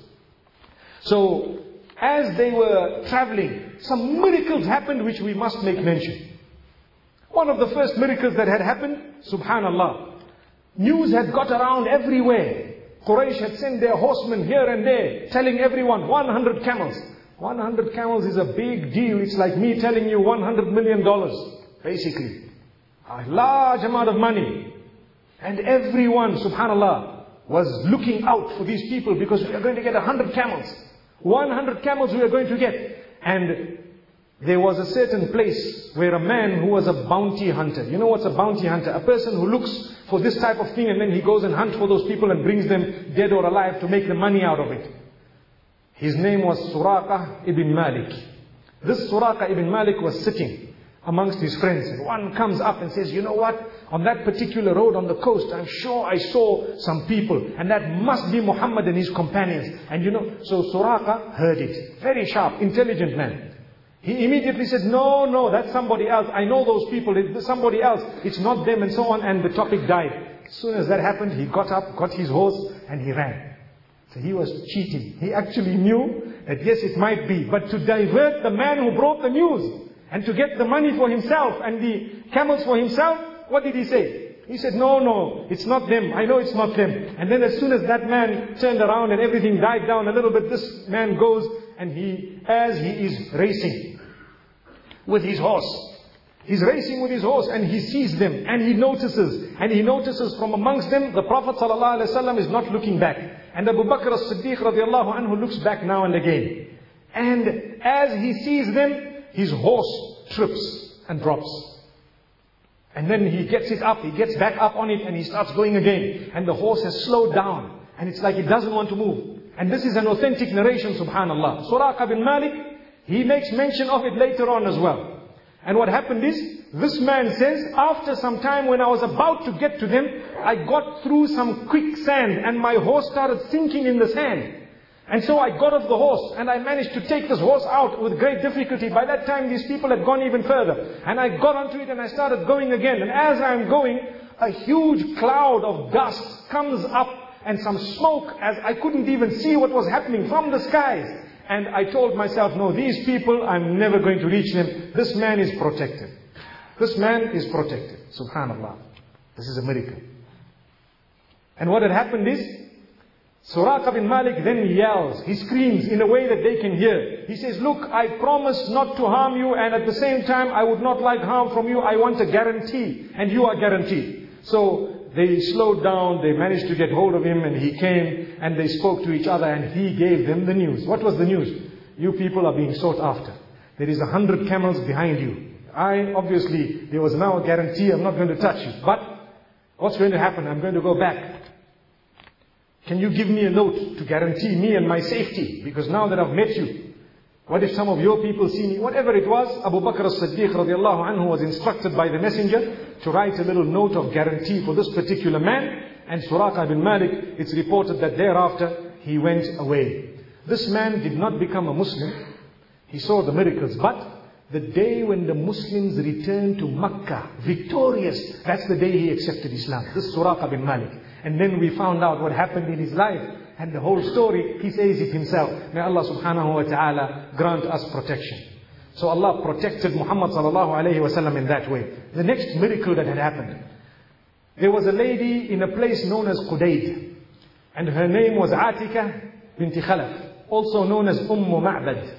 So, as they were traveling, some miracles happened which we must make mention. One of the first miracles that had happened, subhanallah, news had got around everywhere. Quraysh had sent their horsemen here and there, telling everyone, one hundred camels. one hundred camels is a big deal. It's like me telling you one hundred million dollars, basically. A large amount of money. And everyone, subhanallah, was looking out for these people, because we are going to get one hundred camels. one hundred camels we are going to get. And there was a certain place where a man who was a bounty hunter. You know what's a bounty hunter? A person who looks for this type of thing, and then he goes and hunts for those people and brings them dead or alive to make the money out of it. His name was Suraqah ibn Malik. This Suraqah ibn Malik was sitting amongst his friends. And one comes up and says, you know what? On that particular road on the coast, I'm sure I saw some people. And that must be Muhammad and his companions. And you know, so Suraqah heard it. Very sharp, intelligent man. He immediately said, no, no, that's somebody else. I know those people. It's somebody else. It's not them, and so on. And the topic died. As soon as that happened, he got up, got his horse, and he ran. So he was cheating. He actually knew that yes, it might be. But to divert the man who brought the news, and to get the money for himself and the camels for himself, what did he say? He said, no, no, it's not them. I know it's not them. And then as soon as that man turned around and everything died down a little bit, this man goes and he, as he is racing with his horse, he's racing with his horse and he sees them and he notices, and he notices from amongst them, the Prophet ﷺ is not looking back. And Abu Bakr as-Siddiq radiallahu anhu looks back now and again. And as he sees them, his horse trips and drops. And then he gets it up, he gets back up on it and he starts going again. And the horse has slowed down. And it's like it doesn't want to move. And this is an authentic narration, subhanallah. Suraqah bin Malik, he makes mention of it later on as well. And what happened is, this man says, after some time when I was about to get to them, I got through some quicksand and my horse started sinking in the sand. And so I got off the horse and I managed to take this horse out with great difficulty. By that time these people had gone even further. And I got onto it and I started going again. And as I'm going, a huge cloud of dust comes up and some smoke, as I couldn't even see what was happening from the skies. And I told myself, no, these people, I'm never going to reach them. This man is protected. This man is protected. Subhanallah. This is a miracle. And what had happened is, Suraqa bin Malik then yells, he screams in a way that they can hear. He says, look, I promise not to harm you, and at the same time I would not like harm from you. I want a guarantee, and you are guaranteed. So they slowed down, they managed to get hold of him, and he came and they spoke to each other, and he gave them the news. What was the news? You people are being sought after. There is a hundred camels behind you. I, obviously, there was now a guarantee, I'm not going to touch you. But what's going to happen? I'm going to go back. Can you give me a note to guarantee me and my safety? Because now that I've met you, what if some of your people see me? Whatever it was, Abu Bakr as-Siddiq radiallahu anhu was instructed by the messenger to write a little note of guarantee for this particular man. And Suraqa bin Malik, it's reported that thereafter he went away. This man did not become a Muslim. He saw the miracles. But the day when the Muslims returned to Makkah victorious, that's the day he accepted Islam. This is Suraqa bin Malik. And then we found out what happened in his life. And the whole story, he says it himself. May Allah subhanahu wa ta'ala grant us protection. So Allah protected Muhammad sallallahu alayhi wa sallam in that way. The next miracle that had happened. There was a lady in a place known as Qudayd. And her name was Atika binti Khalaf. Also known as Umm Ma'bad.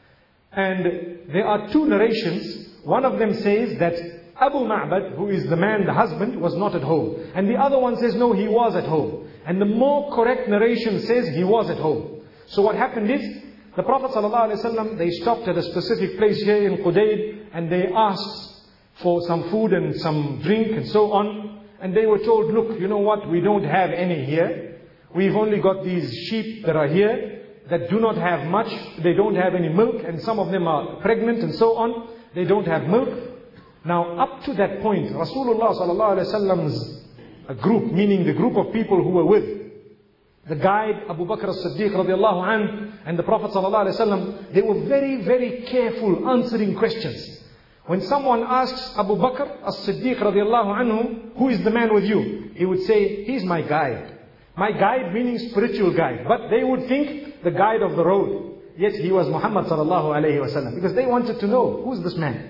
And there are two narrations. One of them says that Abu Ma'bad, who is the man, the husband, was not at home. And the other one says, no, he was at home. And the more correct narration says he was at home. So what happened is, the Prophet ﷺ, they stopped at a specific place here in Qudayd, and they asked for some food and some drink and so on. And they were told, look, you know what, we don't have any here. We've only got these sheep that are here, that do not have much. They don't have any milk, and some of them are pregnant and so on. They don't have milk. Now, up to that point, Rasulullah sallallahu alaihi wasallam's a group, meaning the group of people who were with the guide, Abu Bakr as-Siddiq radiallahu anhu, and the Prophet sallallahu alaihi wasallam, they were very, very careful answering questions. When someone asks Abu Bakr as-Siddiq radiallahu anhu, who is the man with you? He would say, he's my guide. My guide meaning spiritual guide. But they would think the guide of the road. Yet he was Muhammad sallallahu alaihi wasallam. Because they wanted to know, who's this man?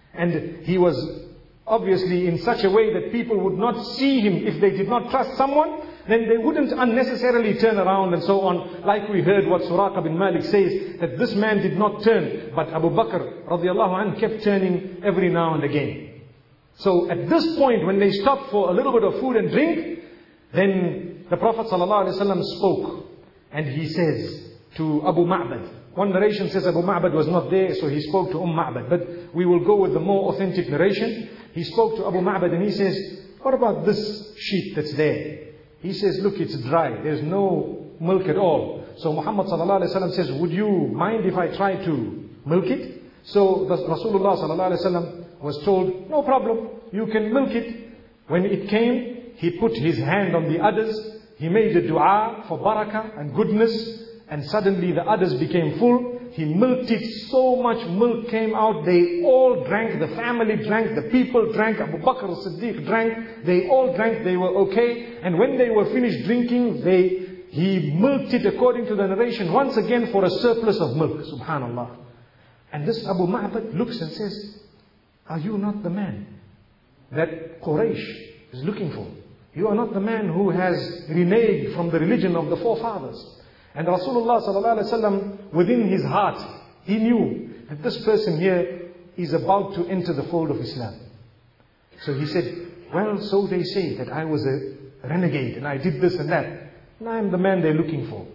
And he was obviously in such a way that people would not see him. If they did not trust someone, then they wouldn't unnecessarily turn around and so on. Like we heard what Suraqa bin Malik says, that this man did not turn, but Abu Bakr radiallahu anhu kept turning every now and again. So at this point, when they stopped for a little bit of food and drink, then the Prophet sallallahu alaihi wasallam spoke. And he says to Abu Ma'bad, one narration says Abu Ma'bad was not there, so he spoke to Umm Ma'bad. But we will go with the more authentic narration. He spoke to Abu Ma'bad and he says, what about this sheep that's there? He says, look, it's dry. There's no milk at all. So Muhammad sallallahu alaihi wasallam says, would you mind if I try to milk it? So the Rasulullah sallallahu alaihi wasallam was told, no problem, you can milk it. When it came, he put his hand on the udders. He made a dua for barakah and goodness. And suddenly the udders became full. He milked it, so much milk came out. They all drank, the family drank, the people drank, Abu Bakr as-Siddiq drank. They all drank, they were okay. And when they were finished drinking, they he milked it according to the narration once again for a surplus of milk. Subhanallah. And this Abu Ma'bad looks and says, are you not the man that Quraysh is looking for? You are not the man who has reneged from the religion of the forefathers. And Rasulullah sallallahu alaihi wasallam, within his heart, he knew that this person here is about to enter the fold of Islam. So he said, well, so they say that I was a renegade and I did this and that. And I am the man they're looking for.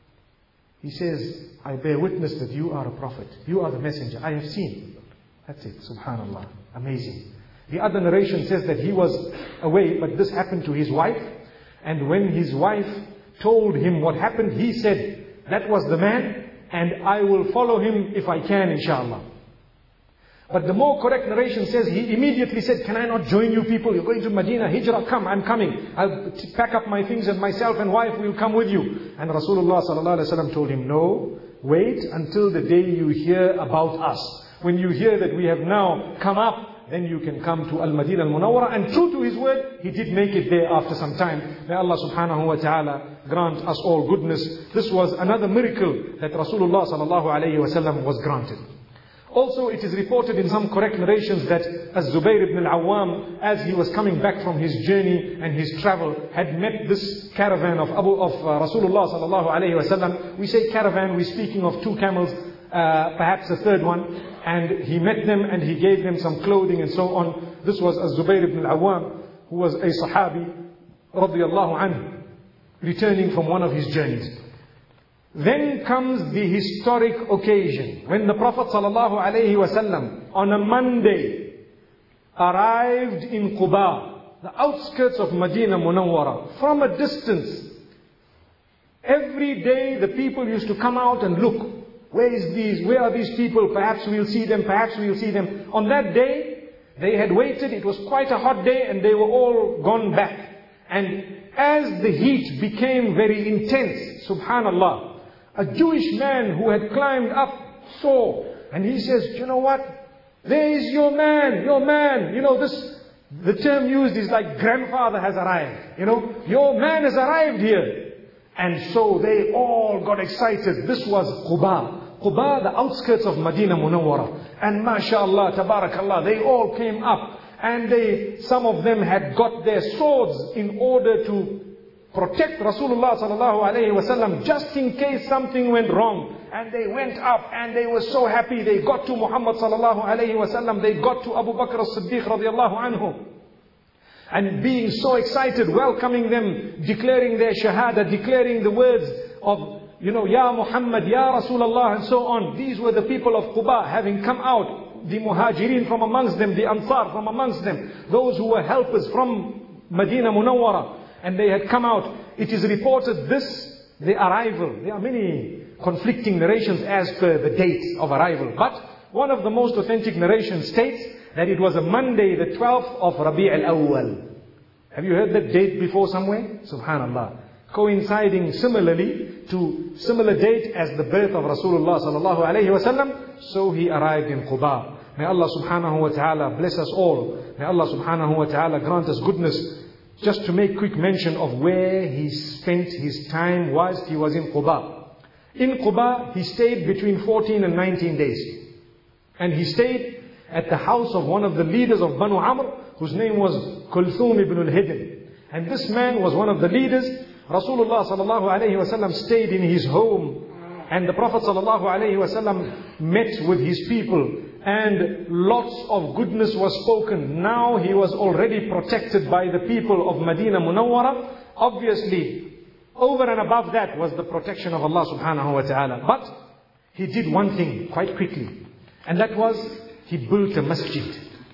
He says, I bear witness that you are a prophet. You are the messenger. I have seen. That's it. Subhanallah. Amazing. The other narration says that he was away, but this happened to his wife. And when his wife told him what happened, he said, that was the man, and I will follow him if I can, inshallah. But the more correct narration says, he immediately said, can I not join you people? You're going to Medina, Hijrah, come, I'm coming. I'll pack up my things and myself and wife will come with you. And Rasulullah sallallahu alaihi wasallam told him, no, wait until the day you hear about us. When you hear that we have now come up, then you can come to Al-Madinah Al-Munawwara. And true to his word, he did make it there after some time. May Allah subhanahu wa ta'ala grant us all goodness. This was another miracle that Rasulullah sallallahu alayhi wa sallam was granted. Also, it is reported in some correct narrations that Az-Zubayr ibn al-Awwam, as he was coming back from his journey and his travel, had met this caravan of Abu of uh, Rasulullah sallallahu alayhi wa sallam. We say caravan, we're speaking of two camels, uh, perhaps a third one. And he met them and he gave them some clothing and so on. This was Az-Zubayr ibn al-Awwam, who was a Sahabi, radiyallahu anhu, returning from one of his journeys. Then comes the historic occasion when the Prophet sallallahu alaihi wasallam on a Monday arrived in Quba, the outskirts of Medina Munawwara, from a distance. Every day the people used to come out and look. Where is these? Where are these people? Perhaps we'll see them, perhaps we'll see them. On that day, they had waited. It was quite a hot day and they were all gone back. And as the heat became very intense, subhanallah, a Jewish man who had climbed up saw, and he says, you know what? There is your man, your man. You know, this, the term used is like grandfather has arrived. You know, your man has arrived here. And so they all got excited. This was Quba. Quba, the outskirts of Medina Munawwara. And mashallah, tabarakallah, they all came up. And they, some of them had got their swords in order to protect Rasulullah sallallahu alayhi wa sallam, just in case something went wrong. And they went up and they were so happy. They got to Muhammad sallallahu alayhi wa sallam. They got to Abu Bakr as-Siddiq radiallahu anhu. And being so excited, welcoming them, declaring their shahada, declaring the words of, you know, Ya Muhammad, Ya Rasulullah, and so on. These were the people of Quba, having come out, the Muhajirin from amongst them, the Ansar from amongst them, those who were helpers from Medina Munawwara, and they had come out. It is reported this, the arrival. There are many conflicting narrations as per the date of arrival. But one of the most authentic narrations states that it was a Monday, the twelfth of Rabi' al-Awwal. Have you heard that date before somewhere? Subhanallah. Coinciding similarly to similar date as the birth of Rasulullah sallallahu alayhi wa sallam, so he arrived in Quba. May Allah subhanahu wa ta'ala bless us all. May Allah subhanahu wa ta'ala grant us goodness. Just to make quick mention of where he spent his time whilst he was in Quba. In Quba, he stayed between fourteen and nineteen days. And he stayed at the house of one of the leaders of Banu Amr, whose name was Kulthum ibn al-Hidn. And this man was one of the leaders. Rasulullah sallallahu alayhi wa sallam stayed in his home. And the Prophet sallallahu alayhi wa sallam met with his people. And lots of goodness was spoken. Now he was already protected by the people of Medina Munawwara. Obviously, over and above that was the protection of Allah subhanahu wa ta'ala. But he did one thing quite quickly. And that was, he built a masjid.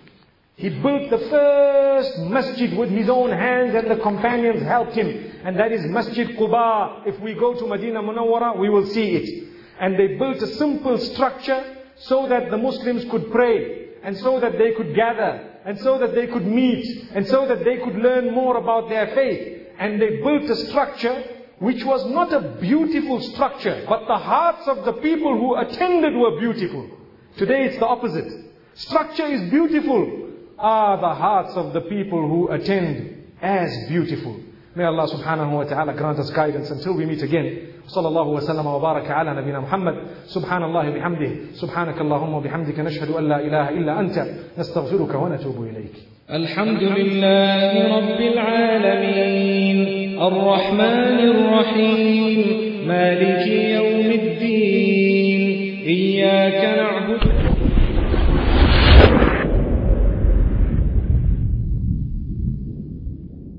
He built the first masjid with his own hands, and the companions helped him. And that is Masjid Quba. If we go to Medina Munawwara, we will see it. And they built a simple structure so that the Muslims could pray, and so that they could gather, and so that they could meet, and so that they could learn more about their faith. And they built a structure which was not a beautiful structure, but the hearts of the people who attended were beautiful. Today it's the opposite. Structure is beautiful. Ah, the hearts of the people who attend as beautiful. May Allah subhanahu wa ta'ala grant us guidance until we meet again. صلى الله وسلم وبارك على نبينا محمد سبحان الله بحمده سبحانك اللهم وبحمدك نشهد أن لا إله إلا أنت نستغفرك ونتوب إليك. الحمد لله رب العالمين الرحمن الرحيم مالك يوم الدين إياك نعبد